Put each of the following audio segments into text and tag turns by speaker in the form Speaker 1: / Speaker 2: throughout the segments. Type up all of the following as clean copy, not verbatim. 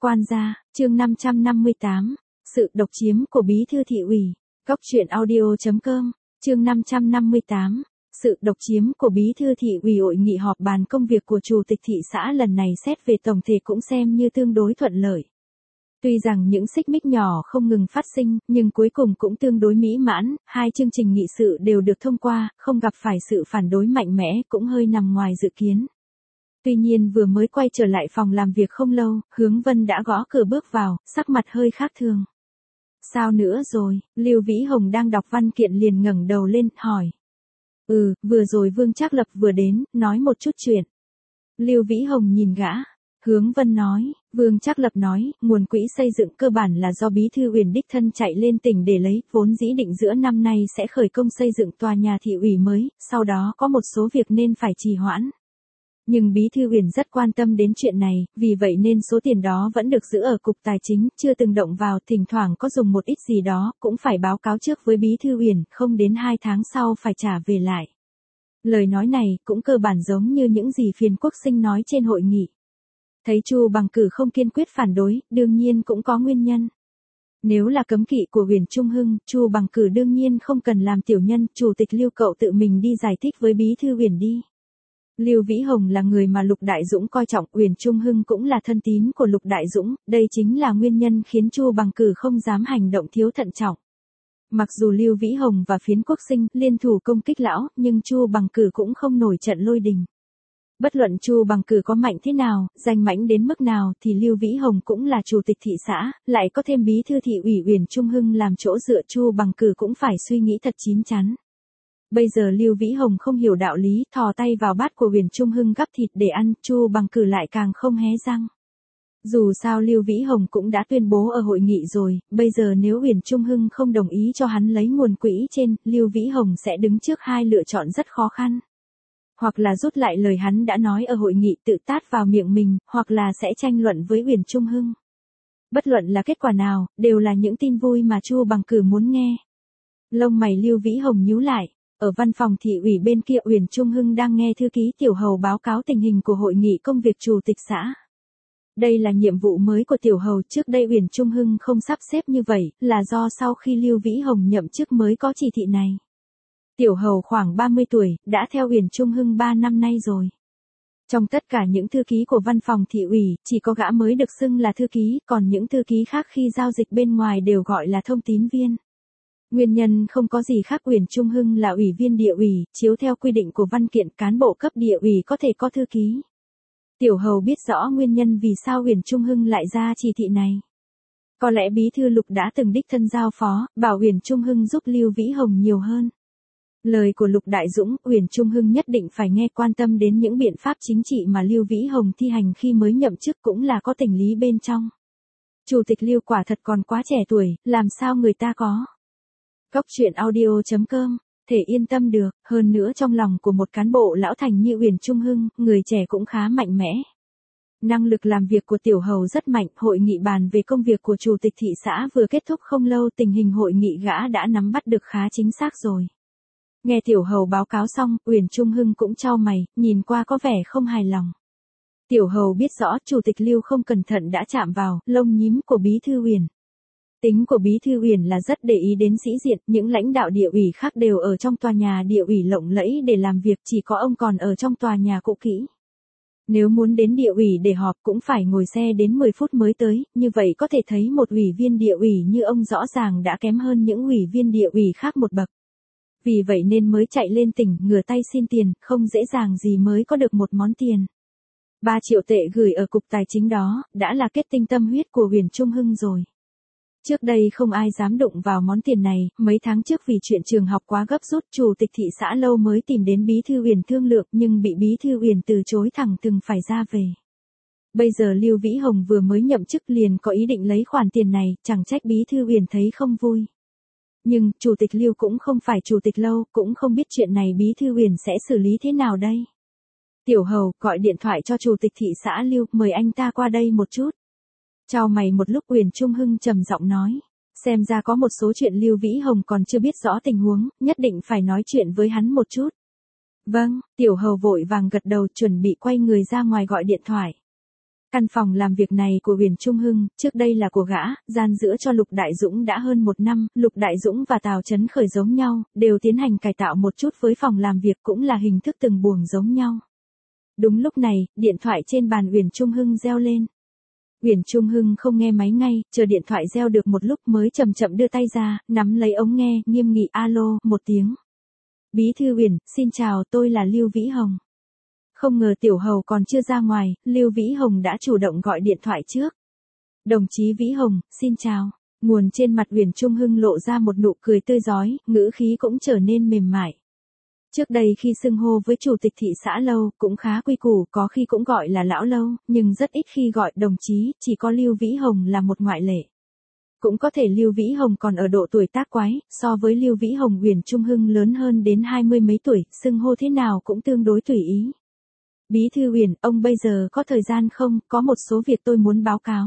Speaker 1: Quan gia, chương 558, sự độc chiếm của bí thư thị ủy. Góc truyện audio.com, chương 558, sự độc chiếm của bí thư thị ủy. Hội nghị họp bàn công việc của chủ tịch thị xã lần này xét về tổng thể cũng xem như tương đối thuận lợi. Tuy rằng những xích mích nhỏ không ngừng phát sinh, nhưng cuối cùng cũng tương đối mỹ mãn, hai chương trình nghị sự đều được thông qua, không gặp phải sự phản đối mạnh mẽ, cũng hơi nằm ngoài dự kiến. Tuy nhiên vừa mới quay trở lại phòng làm việc không lâu, Hướng Vân đã gõ cửa bước vào, sắc mặt hơi khác thường. Sao nữa rồi? Lưu Vĩ Hồng đang đọc văn kiện liền ngẩng đầu lên, hỏi. Vừa rồi Vương Trác Lập vừa đến, nói một chút chuyện. Lưu Vĩ Hồng nhìn gã. Hướng Vân nói, Vương Trác Lập nói, nguồn quỹ xây dựng cơ bản là do Bí thư Uyển đích thân chạy lên tỉnh để lấy, vốn dĩ định giữa năm nay sẽ khởi công xây dựng tòa nhà thị ủy mới, sau đó có một số việc nên phải trì hoãn. Nhưng Bí thư Uyển rất quan tâm đến chuyện này, vì vậy nên số tiền đó vẫn được giữ ở cục tài chính, chưa từng động vào, thỉnh thoảng có dùng một ít gì đó, cũng phải báo cáo trước với Bí thư Uyển, không đến 2 tháng sau phải trả về lại. Lời nói này cũng cơ bản giống như những gì Phiền Quốc Sinh nói trên hội nghị. Thấy Chu Bằng Cử không kiên quyết phản đối, đương nhiên cũng có nguyên nhân. Nếu là cấm kỵ của Uyển Trung Hưng, Chu Bằng Cử đương nhiên không cần làm tiểu nhân, chủ tịch Lưu cậu tự mình đi giải thích với Bí thư Uyển đi. Lưu Vĩ Hồng là người mà Lục Đại Dũng coi trọng, Uyển Trung Hưng cũng là thân tín của Lục Đại Dũng, đây chính là nguyên nhân khiến Chu Bằng Cử không dám hành động thiếu thận trọng. Mặc dù Lưu Vĩ Hồng và Phiến Quốc Sinh liên thủ công kích lão, nhưng Chu Bằng Cử cũng không nổi trận lôi đình. Bất luận Chu Bằng Cử có mạnh thế nào, danh mãnh đến mức nào thì Lưu Vĩ Hồng cũng là chủ tịch thị xã, lại có thêm bí thư thị ủy Uyển Trung Hưng làm chỗ dựa, Chu Bằng Cử cũng phải suy nghĩ thật chín chắn. Bây giờ Lưu Vĩ Hồng không hiểu đạo lý, thò tay vào bát của Uyển Trung Hưng gắp thịt để ăn, Chu Bằng Cử lại càng không hé răng. Dù sao Lưu Vĩ Hồng cũng đã tuyên bố ở hội nghị rồi, bây giờ nếu Uyển Trung Hưng không đồng ý cho hắn lấy nguồn quỹ trên, Lưu Vĩ Hồng sẽ đứng trước hai lựa chọn rất khó khăn. Hoặc là rút lại lời hắn đã nói ở hội nghị tự tát vào miệng mình, hoặc là sẽ tranh luận với Uyển Trung Hưng. Bất luận là kết quả nào, đều là những tin vui mà Chu Bằng Cử muốn nghe. Lông mày Lưu Vĩ Hồng nhíu lại. Ở văn phòng thị ủy bên kia, Uyển Trung Hưng đang nghe thư ký Tiểu Hầu báo cáo tình hình của hội nghị công việc chủ tịch xã. Đây là nhiệm vụ mới của Tiểu Hầu, trước đây Uyển Trung Hưng không sắp xếp như vậy, là do sau khi Lưu Vĩ Hồng nhậm chức mới có chỉ thị này. Tiểu Hầu khoảng 30 tuổi, đã theo Uyển Trung Hưng 3 năm nay rồi. Trong tất cả những thư ký của văn phòng thị ủy, chỉ có gã mới được xưng là thư ký, còn những thư ký khác khi giao dịch bên ngoài đều gọi là thông tín viên. Nguyên nhân không có gì khác, Uyển Trung Hưng là ủy viên địa ủy, chiếu theo quy định của văn kiện cán bộ cấp địa ủy có thể có thư ký. Tiểu Hầu biết rõ nguyên nhân vì sao Uyển Trung Hưng lại ra chỉ thị này. Có lẽ bí thư Lục đã từng đích thân giao phó, bảo Uyển Trung Hưng giúp Lưu Vĩ Hồng nhiều hơn. Lời của Lục Đại Dũng, Uyển Trung Hưng nhất định phải nghe, quan tâm đến những biện pháp chính trị mà Lưu Vĩ Hồng thi hành khi mới nhậm chức cũng là có tình lý bên trong. Chủ tịch Lưu quả thật còn quá trẻ tuổi, làm sao người ta có. Góc truyện audio.com, thể yên tâm được, hơn nữa trong lòng của một cán bộ lão thành như Uyển Trung Hưng, người trẻ cũng khá mạnh mẽ. Năng lực làm việc của Tiểu Hầu rất mạnh, hội nghị bàn về công việc của chủ tịch thị xã vừa kết thúc không lâu, tình hình hội nghị gã đã nắm bắt được khá chính xác rồi. Nghe Tiểu Hầu báo cáo xong, Uyển Trung Hưng cũng chau mày, nhìn qua có vẻ không hài lòng. Tiểu Hầu biết rõ chủ tịch Lưu không cẩn thận đã chạm vào lông nhím của bí thư Uyển. Tính của bí thư Uyển là rất để ý đến sĩ diện, những lãnh đạo địa ủy khác đều ở trong tòa nhà địa ủy lộng lẫy để làm việc, chỉ có ông còn ở trong tòa nhà cũ kỹ. Nếu muốn đến địa ủy để họp cũng phải ngồi xe đến 10 phút mới tới, như vậy có thể thấy một ủy viên địa ủy như ông rõ ràng đã kém hơn những ủy viên địa ủy khác một bậc. Vì vậy nên mới chạy lên tỉnh, ngửa tay xin tiền, không dễ dàng gì mới có được một món tiền. 3 triệu tệ gửi ở cục tài chính đó, đã là kết tinh tâm huyết của Uyển Trung Hưng rồi. Trước đây không ai dám đụng vào món tiền này, mấy tháng trước vì chuyện trường học quá gấp rút, chủ tịch thị xã Lâu mới tìm đến bí thư Uyển thương lượng nhưng bị bí thư Uyển từ chối thẳng thừng phải ra về. Bây giờ Lưu Vĩ Hồng vừa mới nhậm chức liền có ý định lấy khoản tiền này, chẳng trách bí thư Uyển thấy không vui. Nhưng, chủ tịch Lưu cũng không phải chủ tịch Lâu, cũng không biết chuyện này bí thư Uyển sẽ xử lý thế nào đây. Tiểu Hầu, gọi điện thoại cho chủ tịch thị xã Lưu, mời anh ta qua đây một chút. Chào mày một lúc, Uyển Trung Hưng trầm giọng nói. Xem ra có một số chuyện Lưu Vĩ Hồng còn chưa biết rõ tình huống, nhất định phải nói chuyện với hắn một chút. Vâng, Tiểu Hầu vội vàng gật đầu chuẩn bị quay người ra ngoài gọi điện thoại. Căn phòng làm việc này của Huyền Trung Hưng, trước đây là của gã, gian giữa cho Lục Đại Dũng đã hơn 1 năm, Lục Đại Dũng và Tào Chấn Khởi giống nhau, đều tiến hành cải tạo một chút với phòng làm việc cũng là hình thức từng buồng giống nhau. Đúng lúc này, điện thoại trên bàn Huyền Trung Hưng reo lên. Huyền Trung Hưng không nghe máy ngay, chờ điện thoại reo được một lúc mới chậm chậm đưa tay ra, nắm lấy ống nghe, nghiêm nghị alo, một tiếng. Bí thư Huyền, xin chào, tôi là Lưu Vĩ Hồng. Không ngờ Tiểu Hầu còn chưa ra ngoài, Lưu Vĩ Hồng đã chủ động gọi điện thoại trước. Đồng chí Vĩ Hồng, xin chào. Nguồn trên mặt Huyền Trung Hưng lộ ra một nụ cười tươi rói, ngữ khí cũng trở nên mềm mại. Trước đây khi xưng hô với chủ tịch thị xã Lâu, cũng khá quy củ, có khi cũng gọi là lão Lâu, nhưng rất ít khi gọi đồng chí, chỉ có Lưu Vĩ Hồng là một ngoại lệ. Cũng có thể Lưu Vĩ Hồng còn ở độ tuổi tác quái, so với Lưu Vĩ Hồng Huyền Trung Hưng lớn hơn đến 20 mấy tuổi, xưng hô thế nào cũng tương đối tùy ý. Bí thư Huyền, ông bây giờ có thời gian không, có một số việc tôi muốn báo cáo.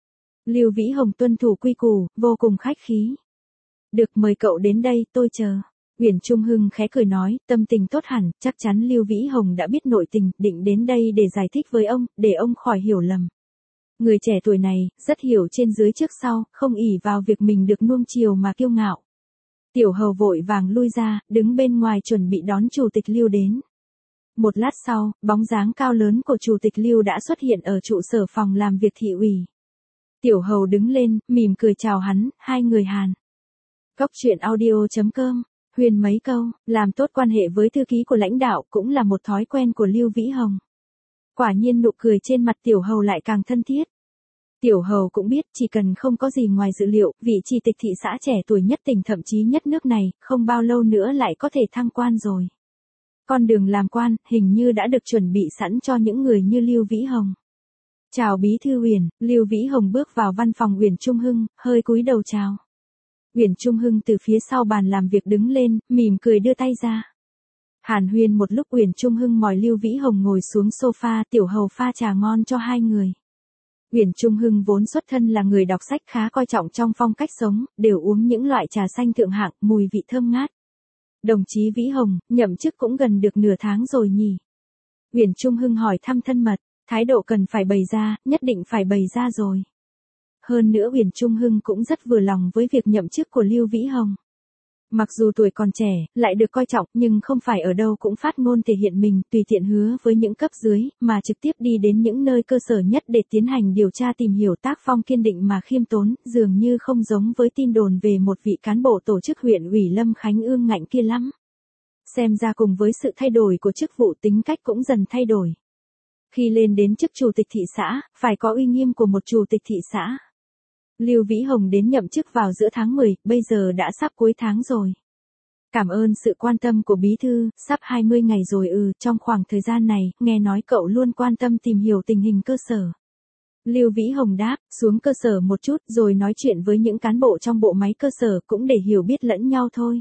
Speaker 1: Lưu Vĩ Hồng tuân thủ quy củ, vô cùng khách khí. Được, mời cậu đến đây, tôi chờ. Huyền Trung Hưng khẽ cười nói, tâm tình tốt hẳn, chắc chắn Lưu Vĩ Hồng đã biết nội tình, định đến đây để giải thích với ông, để ông khỏi hiểu lầm. Người trẻ tuổi này, rất hiểu trên dưới trước sau, không ỷ vào việc mình được nuông chiều mà kiêu ngạo. Tiểu Hầu vội vàng lui ra, đứng bên ngoài chuẩn bị đón Chủ tịch Lưu đến. Một lát sau, bóng dáng cao lớn của Chủ tịch Lưu đã xuất hiện ở trụ sở phòng làm việc thị ủy. Tiểu Hầu đứng lên, mỉm cười chào hắn, hai người Hàn. Cóc truyện audio.com, Huyền mấy câu, làm tốt quan hệ với thư ký của lãnh đạo cũng là một thói quen của Lưu Vĩ Hồng. Quả nhiên nụ cười trên mặt Tiểu Hầu lại càng thân thiết. Tiểu Hầu cũng biết chỉ cần không có gì ngoài dự liệu, vị chi tịch thị xã trẻ tuổi nhất tỉnh thậm chí nhất nước này, không bao lâu nữa lại có thể thăng quan rồi. Con đường làm quan, hình như đã được chuẩn bị sẵn cho những người như Lưu Vĩ Hồng. Chào Bí thư Huyền, Lưu Vĩ Hồng bước vào văn phòng Huyền Trung Hưng, hơi cúi đầu chào. Huyền Trung Hưng từ phía sau bàn làm việc đứng lên, mỉm cười đưa tay ra. Hàn huyên một lúc, Huyền Trung Hưng mời Lưu Vĩ Hồng ngồi xuống sofa, Tiểu Hầu pha trà ngon cho hai người. Huyền Trung Hưng vốn xuất thân là người đọc sách khá coi trọng trong phong cách sống, đều uống những loại trà xanh thượng hạng, mùi vị thơm ngát. Đồng chí Vĩ Hồng, nhậm chức cũng gần được nửa tháng rồi nhỉ? Huyền Trung Hưng hỏi thăm thân mật, thái độ cần phải bày ra, nhất định phải bày ra rồi. Hơn nữa Huyền Trung Hưng cũng rất vừa lòng với việc nhậm chức của Lưu Vĩ Hồng. Mặc dù tuổi còn trẻ, lại được coi trọng, nhưng không phải ở đâu cũng phát ngôn thể hiện mình, tùy tiện hứa với những cấp dưới, mà trực tiếp đi đến những nơi cơ sở nhất để tiến hành điều tra tìm hiểu, tác phong kiên định mà khiêm tốn, dường như không giống với tin đồn về một vị cán bộ tổ chức huyện ủy Lâm Khánh ương ngạnh kia lắm. Xem ra cùng với sự thay đổi của chức vụ, tính cách cũng dần thay đổi. Khi lên đến chức chủ tịch thị xã, phải có uy nghiêm của một chủ tịch thị xã. Lưu Vĩ Hồng đến nhậm chức vào giữa tháng 10, bây giờ đã sắp cuối tháng rồi. Cảm ơn sự quan tâm của bí thư, sắp 20 ngày rồi trong khoảng thời gian này, nghe nói cậu luôn quan tâm tìm hiểu tình hình cơ sở. Lưu Vĩ Hồng đáp, xuống cơ sở một chút rồi nói chuyện với những cán bộ trong bộ máy cơ sở cũng để hiểu biết lẫn nhau thôi.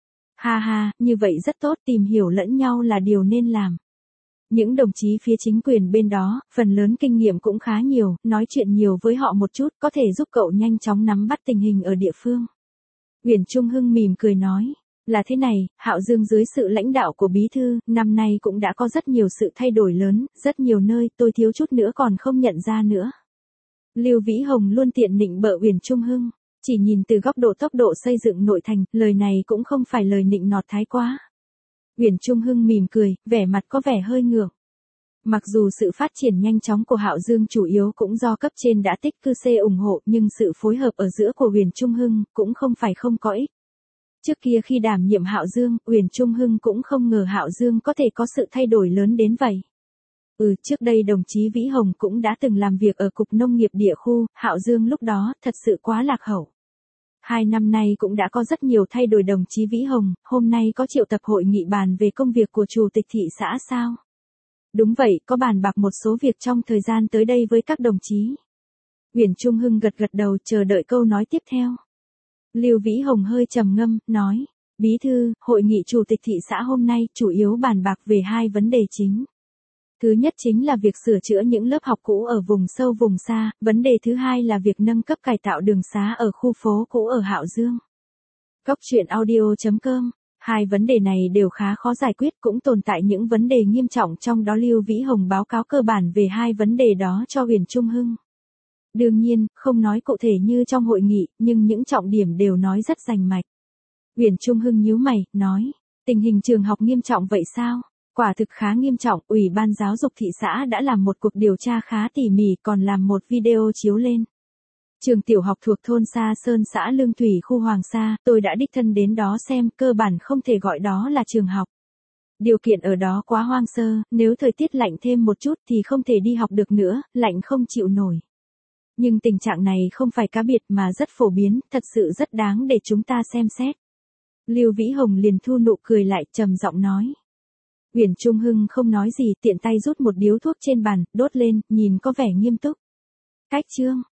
Speaker 1: Ha ha, như vậy rất tốt, tìm hiểu lẫn nhau là điều nên làm. Những đồng chí phía chính quyền bên đó, phần lớn kinh nghiệm cũng khá nhiều, nói chuyện nhiều với họ một chút có thể giúp cậu nhanh chóng nắm bắt tình hình ở địa phương. Huyền Trung Hưng mỉm cười nói, là thế này, Hạo Dương dưới sự lãnh đạo của bí thư, năm nay cũng đã có rất nhiều sự thay đổi lớn, rất nhiều nơi tôi thiếu chút nữa còn không nhận ra nữa. Lưu Vĩ Hồng luôn tiện nịnh bợ Huyền Trung Hưng, chỉ nhìn từ góc độ tốc độ xây dựng nội thành, lời này cũng không phải lời nịnh nọt thái quá. Huyền Trung Hưng mỉm cười, vẻ mặt có vẻ hơi ngượng. Mặc dù sự phát triển nhanh chóng của Hạo Dương chủ yếu cũng do cấp trên đã tích cực ủng hộ, nhưng sự phối hợp ở giữa của Huyền Trung Hưng cũng không phải không có ích. Trước kia khi đảm nhiệm Hạo Dương, Huyền Trung Hưng cũng không ngờ Hạo Dương có thể có sự thay đổi lớn đến vậy. Trước đây đồng chí Vĩ Hồng cũng đã từng làm việc ở Cục Nông nghiệp địa khu, Hạo Dương lúc đó thật sự quá lạc hậu. 2 năm nay cũng đã có rất nhiều thay đổi đồng chí Vĩ Hồng, hôm nay có triệu tập hội nghị bàn về công việc của chủ tịch thị xã sao? Đúng vậy, có bàn bạc một số việc trong thời gian tới đây với các đồng chí. Huyền Trung Hưng gật gật đầu chờ đợi câu nói tiếp theo. Lưu Vĩ Hồng hơi trầm ngâm, nói, bí thư, hội nghị chủ tịch thị xã hôm nay chủ yếu bàn bạc về 2 vấn đề chính. Thứ nhất chính là việc sửa chữa những lớp học cũ ở vùng sâu vùng xa, vấn đề thứ hai là việc nâng cấp cải tạo đường xá ở khu phố cũ ở Hạo Dương. Cóc truyện audio.com Hai vấn đề này đều khá khó giải quyết, cũng tồn tại những vấn đề nghiêm trọng, trong đó Lưu Vĩ Hồng báo cáo cơ bản về hai vấn đề đó cho Huyền Trung Hưng. Đương nhiên, không nói cụ thể như trong hội nghị, nhưng những trọng điểm đều nói rất rành mạch. Huyền Trung Hưng nhíu mày, nói, tình hình trường học nghiêm trọng vậy sao? Quả thực khá nghiêm trọng, Ủy ban giáo dục thị xã đã làm một cuộc điều tra khá tỉ mỉ, còn làm một video chiếu lên. Trường tiểu học thuộc thôn Sa Sơn xã Lương Thủy khu Hoàng Sa, tôi đã đích thân đến đó xem, cơ bản không thể gọi đó là trường học. Điều kiện ở đó quá hoang sơ, nếu thời tiết lạnh thêm một chút thì không thể đi học được nữa, lạnh không chịu nổi. Nhưng tình trạng này không phải cá biệt mà rất phổ biến, thật sự rất đáng để chúng ta xem xét. Lưu Vĩ Hồng liền thu nụ cười lại, trầm giọng nói. Huyền Trung Hưng không nói gì, tiện tay rút một điếu thuốc trên bàn, đốt lên, nhìn có vẻ nghiêm túc. Cách chương